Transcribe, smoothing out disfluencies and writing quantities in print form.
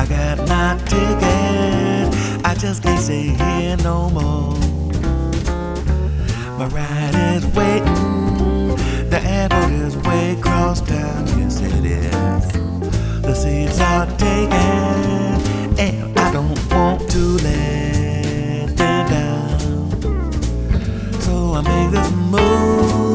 I got my ticket, I just can't stay here no more. My ride is waiting, the airport is way across town, yes it is. The seats are taken, and I don't want to let them down. So I make this move